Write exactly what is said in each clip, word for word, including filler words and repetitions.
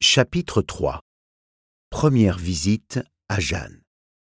Chapitre trois. Première visite à Jeanne.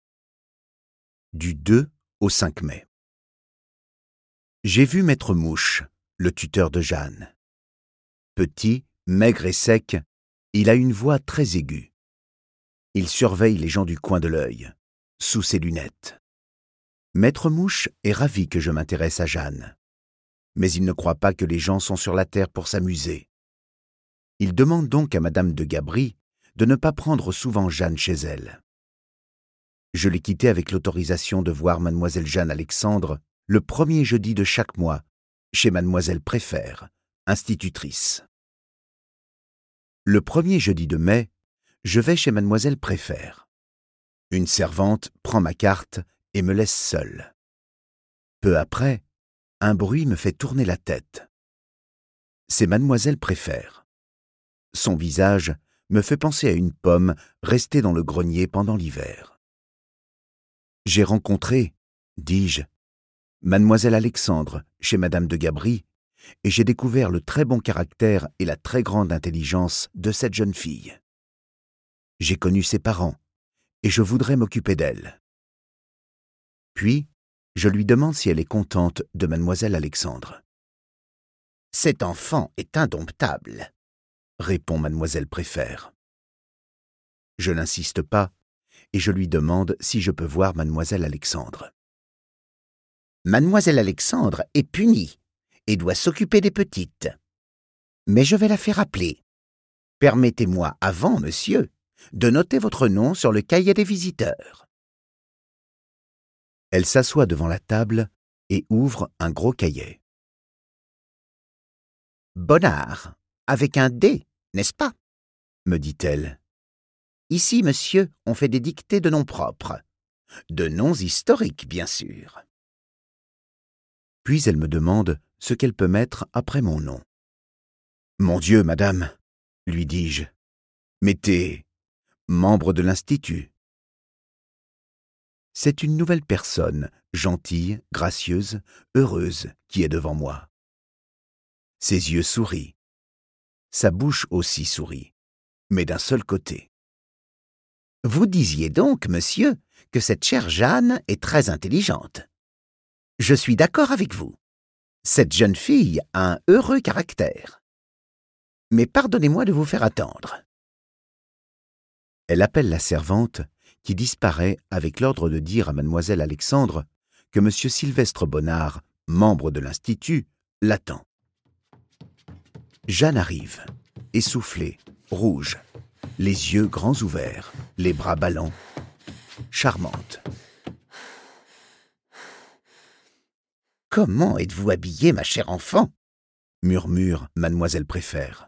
Du deux au cinq mai. J'ai vu Maître Mouche, le tuteur de Jeanne. Petit, maigre et sec, il a une voix très aiguë. Il surveille les gens du coin de l'œil, sous ses lunettes. Maître Mouche est ravi que je m'intéresse à Jeanne. Mais il ne croit pas que les gens sont sur la terre pour s'amuser. Il demande donc à Madame de Gabry de ne pas prendre souvent Jeanne chez elle. Je l'ai quittée avec l'autorisation de voir Mademoiselle Jeanne Alexandre le premier jeudi de chaque mois, chez Mademoiselle Préfère, institutrice. Le premier jeudi de mai, je vais chez Mademoiselle Préfère. Une servante prend ma carte et me laisse seule. Peu après, un bruit me fait tourner la tête. C'est Mademoiselle Préfère. Son visage me fait penser à une pomme restée dans le grenier pendant l'hiver. « J'ai rencontré, dis-je, Mademoiselle Alexandre chez Madame de Gabry, et j'ai découvert le très bon caractère et la très grande intelligence de cette jeune fille. J'ai connu ses parents, et je voudrais m'occuper d'elle. » Puis, je lui demande si elle est contente de Mademoiselle Alexandre. « Cet enfant est indomptable, » répond Mademoiselle Préfère. Je n'insiste pas, et je lui demande si je peux voir Mademoiselle Alexandre. « Mademoiselle Alexandre est punie et doit s'occuper des petites. Mais je vais la faire appeler. Permettez-moi avant, monsieur, de noter votre nom sur le cahier des visiteurs. » Elle s'assoit devant la table et ouvre un gros cahier. « Bonnard, avec un D, n'est-ce pas ?» me dit-elle. « Ici, monsieur, on fait des dictées de noms propres. De noms historiques, bien sûr. » Puis elle me demande ce qu'elle peut mettre après mon nom. « Mon Dieu, madame, » lui dis-je, « mettez membre de l'Institut. » C'est une nouvelle personne, gentille, gracieuse, heureuse, qui est devant moi. Ses yeux sourient. Sa bouche aussi sourit, mais d'un seul côté. « Vous disiez donc, monsieur, que cette chère Jeanne est très intelligente. Je suis d'accord avec vous. Cette jeune fille a un heureux caractère. Mais pardonnez-moi de vous faire attendre. » Elle appelle la servante, qui disparaît avec l'ordre de dire à Mademoiselle Alexandre que monsieur Sylvestre Bonnard, membre de l'Institut, l'attend. Jeanne arrive, essoufflée, rouge, les yeux grands ouverts, les bras ballants, charmante. « Comment êtes-vous habillée, ma chère enfant ?» murmure Mademoiselle Préfère.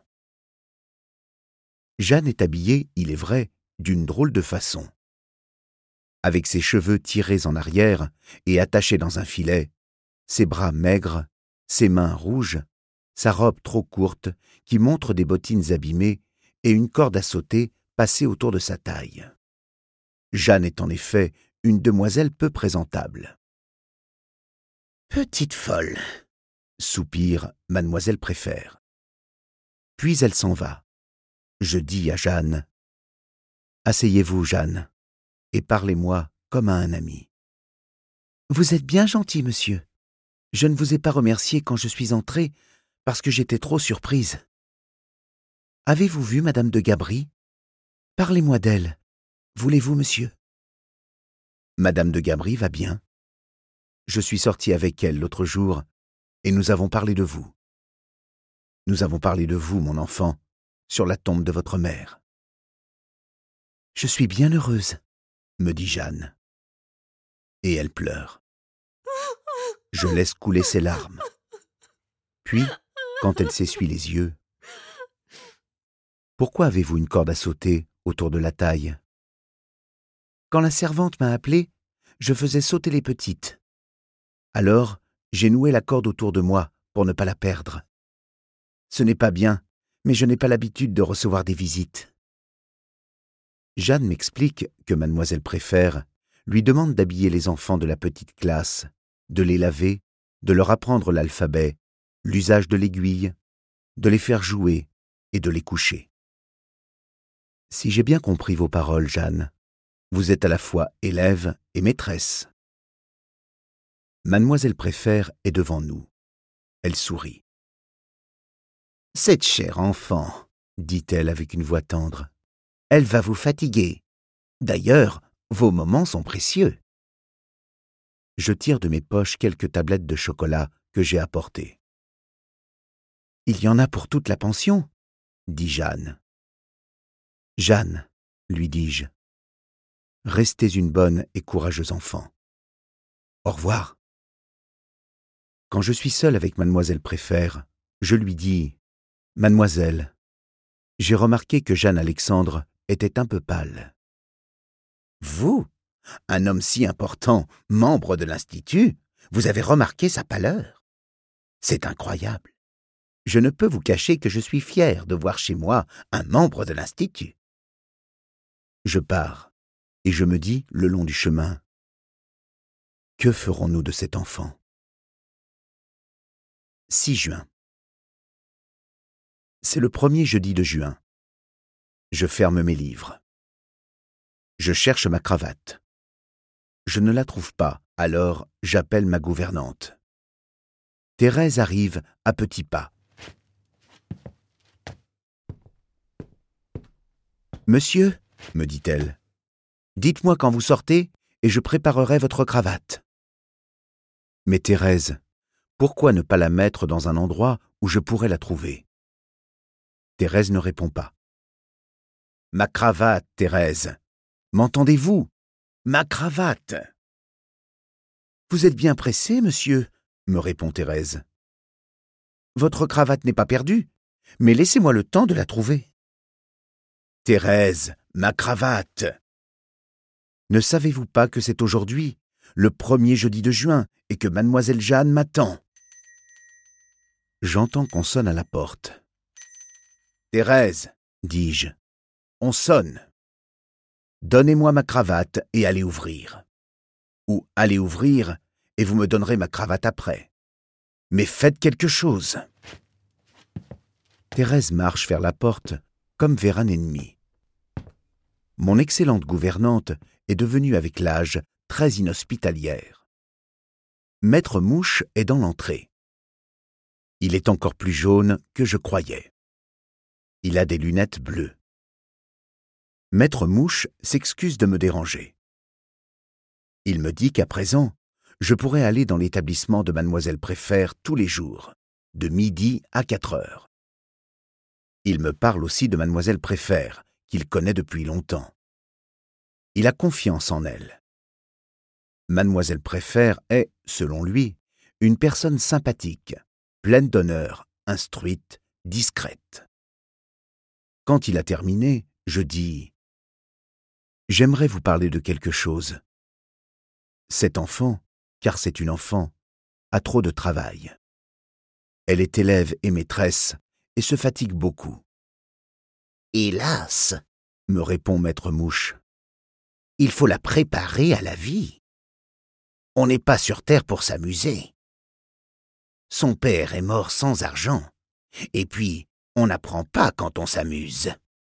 Jeanne est habillée, il est vrai, d'une drôle de façon. Avec ses cheveux tirés en arrière et attachés dans un filet, ses bras maigres, ses mains rouges, sa robe trop courte qui montre des bottines abîmées et une corde à sauter passée autour de sa taille. Jeanne est en effet une demoiselle peu présentable. « Petite folle !» soupire Mademoiselle Préfère. Puis elle s'en va. Je dis à Jeanne « Asseyez-vous, Jeanne, et parlez-moi comme à un ami. »« Vous êtes bien gentil, monsieur. Je ne vous ai pas remercié quand je suis entrée, parce que j'étais trop surprise. Avez-vous vu Madame de Gabry? Parlez-moi d'elle. Voulez-vous, monsieur? » Madame de Gabry va bien. Je suis sorti avec elle l'autre jour, et nous avons parlé de vous. Nous avons parlé de vous, mon enfant, sur la tombe de votre mère. « Je suis bien heureuse, » me dit Jeanne. Et elle pleure. Je laisse couler ses larmes. Puis, quand elle s'essuie les yeux, « Pourquoi avez-vous une corde à sauter autour de la taille ? » Quand la servante m'a appelé, je faisais sauter les petites. Alors, j'ai noué la corde autour de moi pour ne pas la perdre. Ce n'est pas bien, mais je n'ai pas l'habitude de recevoir des visites. Jeanne m'explique que Mademoiselle Préfère lui demande d'habiller les enfants de la petite classe, de les laver, de leur apprendre l'alphabet, l'usage de l'aiguille, de les faire jouer et de les coucher. Si j'ai bien compris vos paroles, Jeanne, vous êtes à la fois élève et maîtresse. Mademoiselle Préfère est devant nous. Elle sourit. « Cette chère enfant, dit-elle avec une voix tendre, elle va vous fatiguer. D'ailleurs, vos moments sont précieux. » Je tire de mes poches quelques tablettes de chocolat que j'ai apportées. « Il y en a pour toute la pension, » dit Jeanne. « Jeanne, lui dis-je, restez une bonne et courageuse enfant. Au revoir. » Quand je suis seul avec Mademoiselle Préfère, je lui dis « Mademoiselle, j'ai remarqué que Jeanne-Alexandre était un peu pâle. »« Vous, un homme si important, membre de l'Institut, vous avez remarqué sa pâleur? C'est incroyable. Je ne peux vous cacher que je suis fier de voir chez moi un membre de l'Institut. » Je pars, et je me dis, le long du chemin, « Que ferons-nous de cet enfant ?» six juin. C'est le premier jeudi de juin. Je ferme mes livres. Je cherche ma cravate. Je ne la trouve pas, alors j'appelle ma gouvernante. Thérèse arrive à petits pas. « Monsieur, me dit-elle, dites-moi quand vous sortez et je préparerai votre cravate. » Mais Thérèse, pourquoi ne pas la mettre dans un endroit où je pourrais la trouver? Thérèse ne répond pas. « Ma cravate, Thérèse. M'entendez-vous? Ma cravate. »« Vous êtes bien pressé, monsieur, me répond Thérèse. Votre cravate n'est pas perdue, mais laissez-moi le temps de la trouver. »« Thérèse, ma cravate. » Ne savez-vous pas que c'est aujourd'hui, le premier jeudi de juin, et que mademoiselle Jeanne m'attend? J'entends qu'on sonne à la porte. « Thérèse, dis-je, on sonne. Donnez-moi ma cravate et allez ouvrir. Ou allez ouvrir et vous me donnerez ma cravate après. Mais faites quelque chose. » Thérèse marche vers la porte comme vers un ennemi. Mon excellente gouvernante est devenue avec l'âge très inhospitalière. Maître Mouche est dans l'entrée. Il est encore plus jaune que je croyais. Il a des lunettes bleues. Maître Mouche s'excuse de me déranger. Il me dit qu'à présent, je pourrais aller dans l'établissement de Mademoiselle Préfère tous les jours, de midi à quatre heures. Il me parle aussi de Mademoiselle Préfère, qu'il connaît depuis longtemps. Il a confiance en elle. Mademoiselle Préfère est, selon lui, une personne sympathique, pleine d'honneur, instruite, discrète. Quand il a terminé, je dis « J'aimerais vous parler de quelque chose. Cette enfant, car c'est une enfant, a trop de travail. Elle est élève et maîtresse et se fatigue beaucoup. »« Hélas, me répond Maître Mouche, il faut la préparer à la vie. On n'est pas sur terre pour s'amuser. Son père est mort sans argent, et puis on n'apprend pas quand on s'amuse. »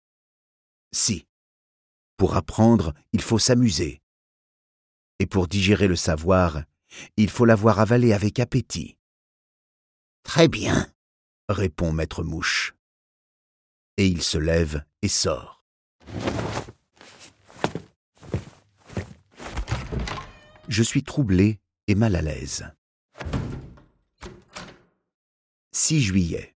Si, pour apprendre, il faut s'amuser. Et pour digérer le savoir, il faut l'avoir avalé avec appétit. « Très bien, répond Maître Mouche. Et il se lève et sort. Je suis troublé et mal à l'aise. six juillet.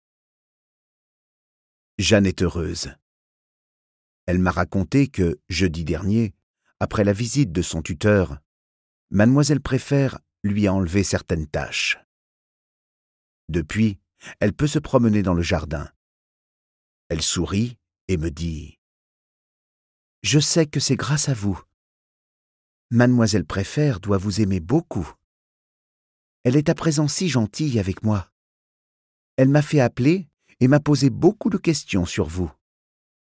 Jeanne est heureuse. Elle m'a raconté que, jeudi dernier, après la visite de son tuteur, Mademoiselle Préfère lui a enlevé certaines tâches. Depuis, elle peut se promener dans le jardin. Elle sourit et me dit « Je sais que c'est grâce à vous. Mademoiselle Préfère doit vous aimer beaucoup. Elle est à présent si gentille avec moi. Elle m'a fait appeler et m'a posé beaucoup de questions sur vous. »« Ah ?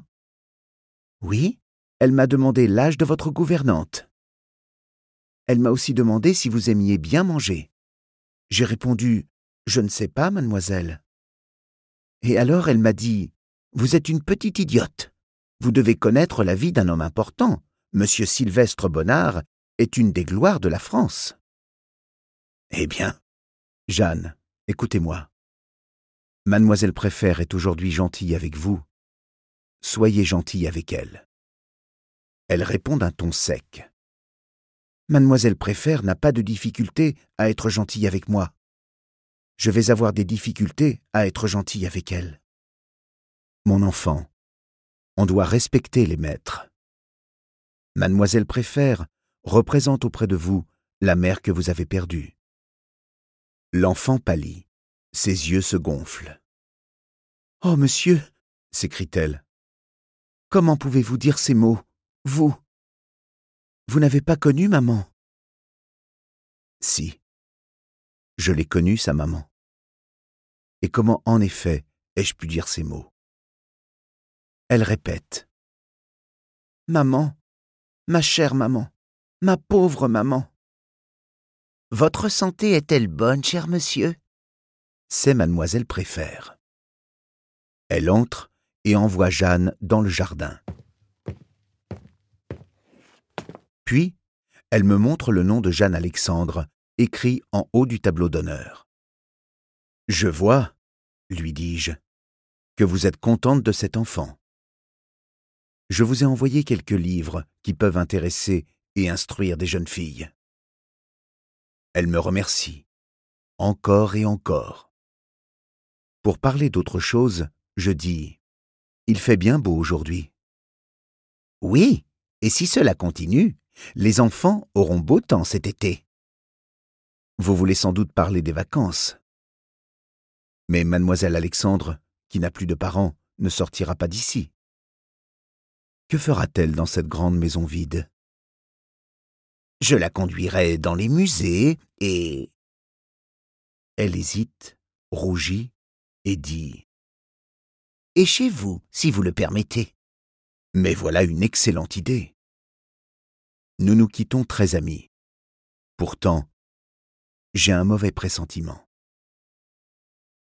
Oui, elle m'a demandé l'âge de votre gouvernante. Elle m'a aussi demandé si vous aimiez bien manger. J'ai répondu « Je ne sais pas, mademoiselle. » Et alors elle m'a dit « Vous êtes une petite idiote. Vous devez connaître la vie d'un homme important. Monsieur Sylvestre Bonnard est une des gloires de la France. Eh bien, Jeanne, écoutez-moi. Mademoiselle Préfère est aujourd'hui gentille avec vous. Soyez gentille avec elle. Elle répond d'un ton sec. Mademoiselle Préfère n'a pas de difficulté à être gentille avec moi. Je vais avoir des difficultés à être gentille avec elle. Mon enfant, on doit respecter les maîtres. Mademoiselle Préfère représente auprès de vous la mère que vous avez perdue. L'enfant pâlit, ses yeux se gonflent. « Oh, monsieur !» s'écrie-t-elle. « Comment pouvez-vous dire ces mots, vous ? Vous n'avez pas connu maman ?» Si, je l'ai connue, sa maman. Et comment, en effet, ai-je pu dire ces mots ? Elle répète. « Maman, ma chère maman, ma pauvre maman. »« Votre santé est-elle bonne, cher monsieur ?» C'est Mademoiselle Préfère. Elle entre et envoie Jeanne dans le jardin. Puis, elle me montre le nom de Jeanne Alexandre, écrit en haut du tableau d'honneur. « Je vois, lui dis-je, que vous êtes contente de cet enfant. Je vous ai envoyé quelques livres qui peuvent intéresser et instruire des jeunes filles. » Elle me remercie, encore et encore. Pour parler d'autre chose, je dis « Il fait bien beau aujourd'hui. » Oui, et si cela continue, les enfants auront beau temps cet été. Vous voulez sans doute parler des vacances. Mais mademoiselle Alexandre, qui n'a plus de parents, ne sortira pas d'ici. Que fera-t-elle dans cette grande maison vide ? Je la conduirai dans les musées et... Elle hésite, rougit et dit « Et chez vous, si vous le permettez. » Mais voilà une excellente idée. Nous nous quittons très amis. Pourtant, j'ai un mauvais pressentiment.